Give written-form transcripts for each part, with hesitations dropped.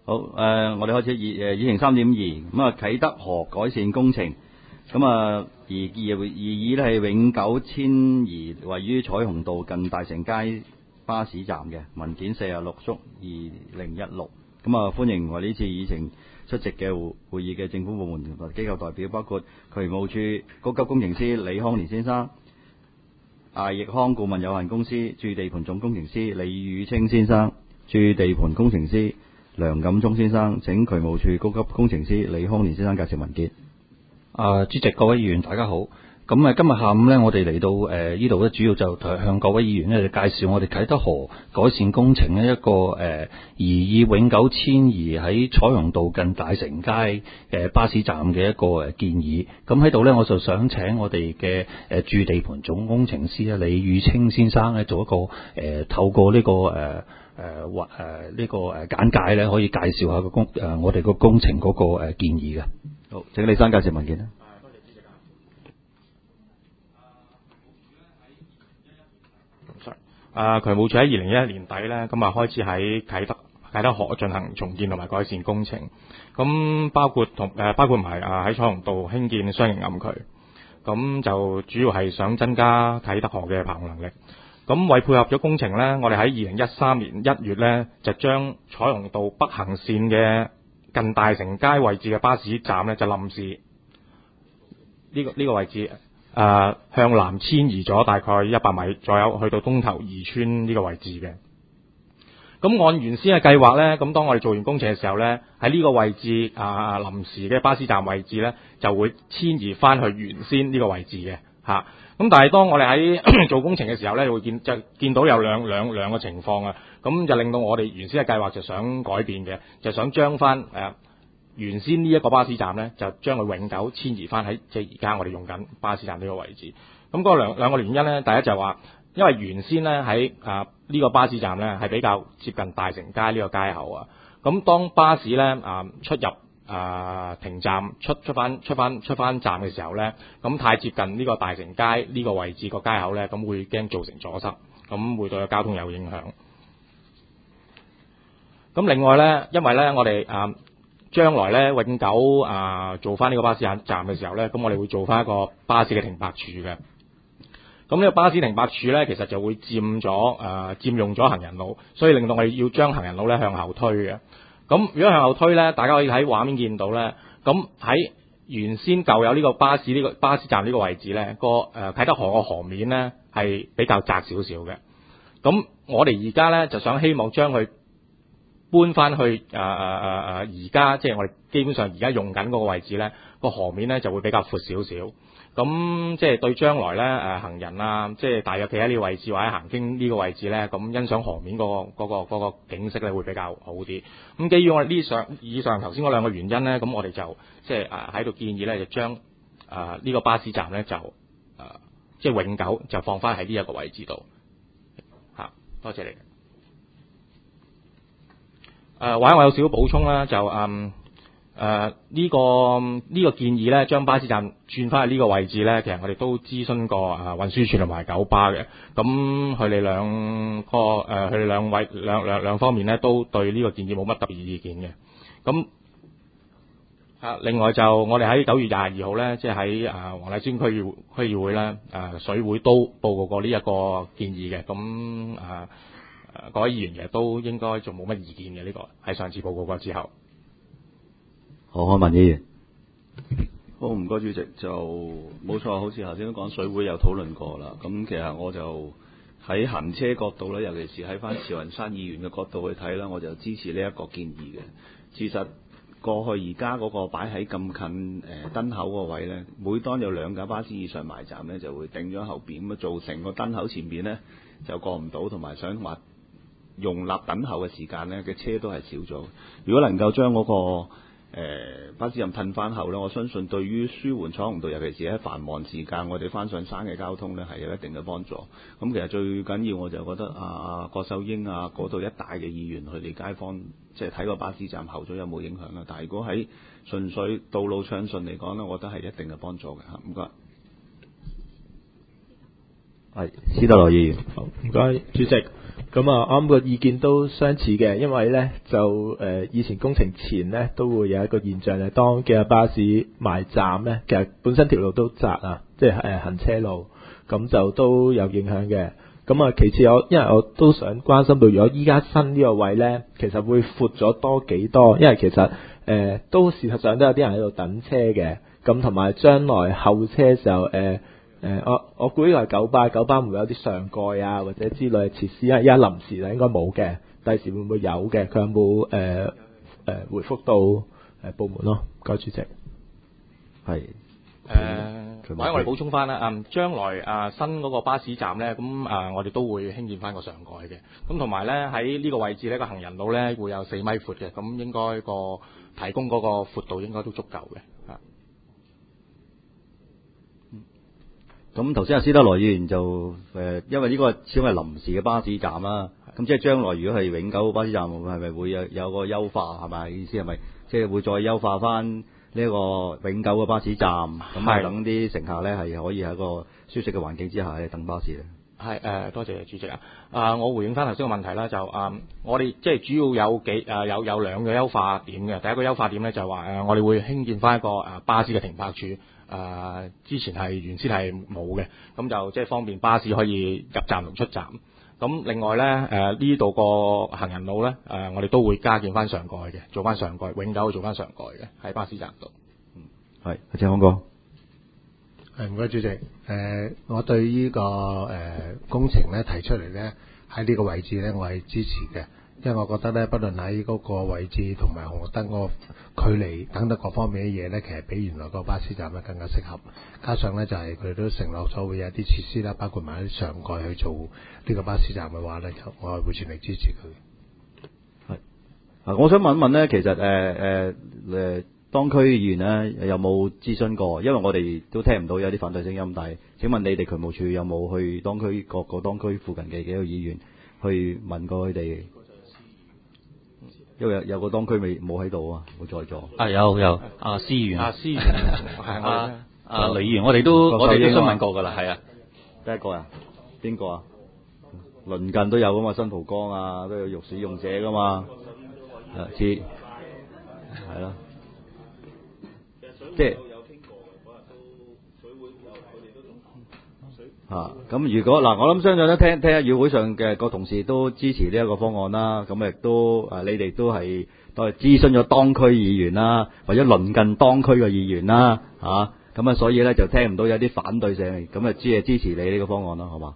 好，我哋開始議程3.2，咁啊啟德河改善工程，咁啊擬議咧係永久遷移位於彩虹道近大成街巴士站嘅文件46/2016，咁啊歡迎為呢次議程出席嘅會議嘅政府部門同機構代表，包括渠務署高級工程師李康年先生、艾奕康顧問有限公司駐地盤總工程師李宇清先生、駐地盤工程師梁錦忠先生，請渠務署高級工程師李康年先生介紹文件。 主席、各位議員大家好。咁今日下午呢，我哋嚟到呢度呢，主要就向各位議員呢介紹我哋啟德河改善工程呢一個擬議永久遷移喺彩虹道近大成街巴士站嘅一個建議。咁喺度呢，我就想請我哋嘅駐地盤總工程師李宇清先生呢做一個透過呢個呢個簡介咧，可以介紹下我哋個工程嗰個建議嘅。 好，請李生介紹文件啦。 多謝主席。渠務署喺2011年底咧，咁啊開始喺啟德河進行重建同埋改善工程，咁包括埋喺彩虹道興建雙型暗渠，咁就主要係想增加啟德河嘅排洪能力。咁為配合咗工程呢，我哋喺2013年1月呢，就將彩虹道北行線嘅近大成街位置嘅巴士站呢，就臨時呢個位置向南遷移咗大概100米左右，去到東頭二村呢個位置嘅。咁按原先嘅計劃呢，咁當我哋做完工程嘅時候呢，喺呢個位置臨時嘅巴士站位置呢，就會遷移翻去原先呢個位置嘅嚇。咁但係當我哋喺做工程嘅時候呢，會見到有兩個情況啊，咁就令到我哋原先嘅計劃就想改變嘅，就想將翻原先呢一個巴士站呢，就將佢永久遷移翻喺即係而家我哋用緊巴士站呢個位置。咁嗰兩個原因呢，第一就係話，因為原先呢喺呢個巴士站呢係比較接近大成街呢個街口啊，咁當巴士呢出入停站出翻站嘅時候呢，咁太接近呢個大成街呢個位置個街口呢，咁會驚造成阻塞，咁會對交通有影響。咁另外呢，因為呢我哋將來呢永久做翻呢個巴士站嘅時候呢，咁我哋會做翻一個巴士嘅停泊處嘅。咁呢個巴士停泊處呢，其實就會佔用咗行人路，所以令到我哋要將行人路呢向後推嘅。咁如果向後推呢，大家可以喺畫面見到呢，咁喺原先舊有呢個巴士站呢個位置呢，啟德河個河面呢係比較窄少少嘅。咁我哋而家呢就想希望將佢搬翻去而家即係我哋基本上而家用緊嗰個位置呢，個河面呢就會比較闊少少。咁即係對將來呢行人即係大約企喺呢個位置或者行經呢個位置呢，咁欣賞河面嗰個景色呢會比較好啲。咁基於我哋以上頭先嗰兩個原因呢，咁我哋就即係喺度建議呢，就將呢個巴士站呢，就即係永久就放翻喺呢一個位置度。多謝你。或者我有少少補充啦，就呢個建議呢，將巴士站轉翻去呢個位置呢，其實我哋都諮詢過運輸署同埋九巴嘅，咁佢哋兩方面呢，都對呢個建議冇乜特別意見嘅。咁另外就我哋喺9月22號呢，即係喺黃大仙區議會呢，水會都報告過呢一個建議嘅。咁各位議員其實都應該仲冇乜意見嘅，呢個喺上次報告過之後。 何漢文議員。 好，唔該主席，就冇錯，好似頭先都講水會有討論過啦。咁其實我就喺行車角度咧，尤其是喺翻慈雲山議員嘅角度去睇啦，我就支持呢一個建議嘅。事實過去而家嗰個擺喺咁近燈口個位咧，每當有2架巴士以上埋站咧，就會頂咗後邊，咁啊造成個燈口前邊咧就過唔到，同埋想話容納等候嘅時間咧嘅車都係少咗。如果能夠將嗰個巴士站褪翻後咧，我相信對於舒緩彩虹道，尤其是喺繁忙時間，我哋翻上山嘅交通咧係有一定嘅幫助。咁其實最緊要我就覺得郭秀英嗰度一帶嘅議員，佢哋街坊即係睇個巴士站後咗有冇影響啦。但係如果喺純粹道路暢順嚟講咧，我覺得係一定嘅幫助嘅嚇。唔該。 係施德來議員。 好，唔該，主席。咁啊，啱個意見都相似嘅，因為咧就以前工程前咧都會有一個現象，當嘅巴士埋站咧，其實本身條路都窄啊，即係行車路，咁就都有影響嘅。咁啊，其次因為我都想關心到，如果依家新呢個位咧，其實會闊咗多幾多？因為其實都事實上都有啲人喺度等車嘅，咁同埋將來候車嘅時候我估呢個係九巴會有啲上蓋啊或者之類嘅設施，因為依家臨時就應該冇嘅，第時會唔會有嘅？佢有冇回覆到部門咯？該主席係或者我哋補充翻啦，將來新嗰個巴士站咧，咁我哋都會興建翻個上蓋嘅，咁同埋咧喺呢個位置咧個行人路咧會有4米闊嘅，咁應該提供嗰個闊度應該都足夠嘅。 咁頭先阿施德來議員就因為呢個始終係臨時嘅巴士站啦，咁即係將來如果係永久巴士站，係咪會有個優化？係咪意思係咪即係會再優化翻呢一個永久嘅巴士站？咁等啲乘客咧係可以喺一個舒適嘅環境之下等巴士咧。 係多謝主席啊！我回應翻頭先個問題啦，就我哋即係主要有有兩個優化點嘅。第一個優化點咧就係話我哋會興建翻一個巴士嘅停泊處。之前原先係冇嘅，咁就即係方便巴士可以入站同出站。咁另外咧呢度個行人路咧我哋都會加建翻上蓋嘅，做翻上蓋，永久做翻上蓋嘅喺巴士站度。 係，謝康哥。 唔該主席。我對呢個工程咧提出嚟咧喺呢個位置咧，我係支持嘅，因為我覺得咧，不論喺嗰個位置同埋紅綠燈嗰個距離等等各方面嘅嘢咧，其實比原來個巴士站咧更加適合。加上咧就係佢哋都承諾咗會有啲設施啦，包括埋啲上蓋去做呢個巴士站嘅話咧，我係會全力支持佢。 係。我想問一問咧，其實當區議員咧有冇諮詢過？因為我哋都聽唔到有啲反對聲音，但係請問你哋渠務處有冇去當區各個當區附近嘅幾個議員去問過佢哋？因為有個當區冇喺度啊，冇在座。 有司議員。 司議員係雷議員，我哋都詢問過㗎啦，係啊。 第一個啊？邊個啊？鄰近都有㗎嘛，新蒲崗啊，都有浴使用者㗎嘛。係咯。即係咁如果我諗相信咧，聽下議會上嘅個同事都支持呢一個方案啦。咁亦都你哋都係諮詢咗當區議員啦，或者鄰近當區嘅議員啦，咁所以咧就聽唔到有啲反對聲，咁只係支持你呢個方案啦，好嘛？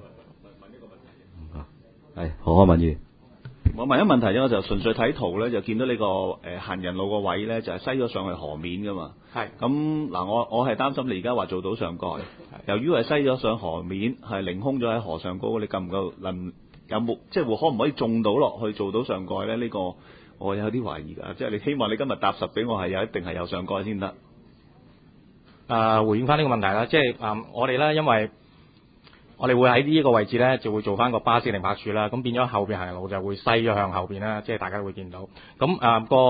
係何漢民議員。 我問一問題咧，我就純粹睇圖咧，就見到呢個行人路個位咧，就係篩咗上去河面噶嘛。係。咁嗱，我係擔心你而家話做到上蓋，由於係篩咗上河面，係凌空咗喺河上高，你夠唔夠有冇即係可唔可以種到落去做到上蓋咧？呢個我有啲懷疑㗎。即係你希望你今日答實俾我係一定係有上蓋先得。 回應翻呢個問題啦，即係我哋咧，因為我哋會喺呢一個位置咧，就會做翻個巴士停泊處啦。咁變咗後邊行人路就會篩咗向後邊啦，即係大家都會見到。咁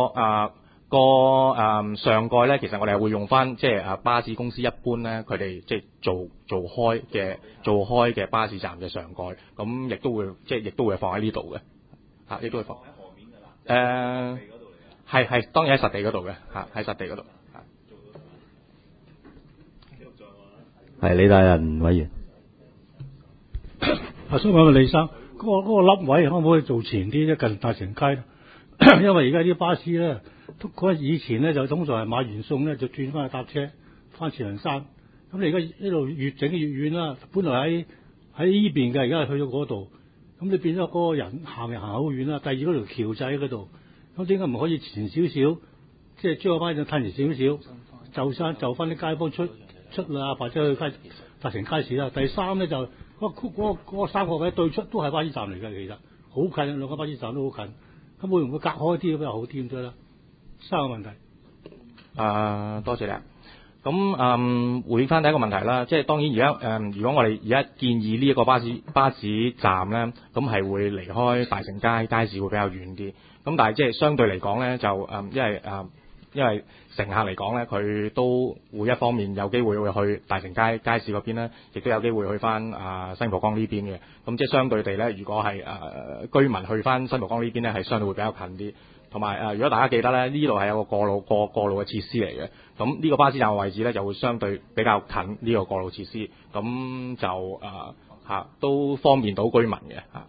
上蓋咧，其實我哋係會用翻即係巴士公司一般咧，佢哋即係做開嘅巴士站嘅上蓋。咁亦都會放喺呢度嘅，亦都會放喺河面㗎啦。係當然喺實地嗰度嘅，喺實地嗰度。 係李大仁委員。 想問問李生，嗰個凹位可唔可以做前啲啫？近大成街咧，因為而家啲巴士咧，以前咧就通常係買完餸咧就轉翻去搭車翻慈雲山。咁你而家呢度越整越遠啦，本來喺呢邊嘅，而家係去到嗰度。咁你變咗嗰個人行好遠啦。第二嗰條橋仔喺嗰度，咁點解唔可以前少少？即係將個巴士褪前少少，就翻啲街坊出啦，或者去大成街市啦。第三咧就。嗰個三個位對出都係巴士站嚟嘅，其實好近，兩個巴士站都好近。咁會唔會隔開啲咁又好啲咁多啦？三個問題。 多謝你。咁回應翻第一個問題啦，即係當然而家如果我哋而家建議呢一個巴士站咧，咁係會離開大成街市會比較遠啲。咁但係即係相對嚟講咧，就因因為乘客嚟講咧，佢都會一方面有機會會去大成街市嗰邊咧，亦都有機會去翻新蒲崗呢邊嘅。咁即係相對地咧，如果係居民去翻新蒲崗呢邊咧，係相對會比較近啲。同埋如果大家記得咧，呢度係有個過路嘅設施嚟嘅。咁呢個巴士站嘅位置咧，就會相對比較近呢個過路設施，咁就都方便到居民嘅嚇。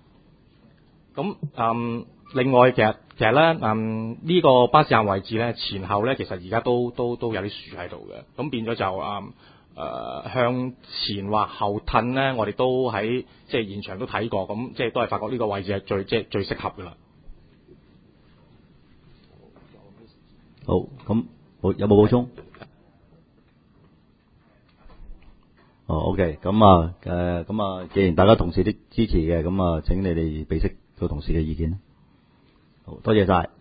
咁另外其實咧呢個巴士站位置咧前後咧其實而家都有啲樹喺度嘅，咁變咗就向前或後褪咧，我哋都喺即係現場都睇過，咁即係都係發覺呢個位置係最適合㗎啦。 好，咁有冇補充？OK，咁既然大家同事都支持嘅，咁請你哋備悉個同事嘅意見。好多謝晒。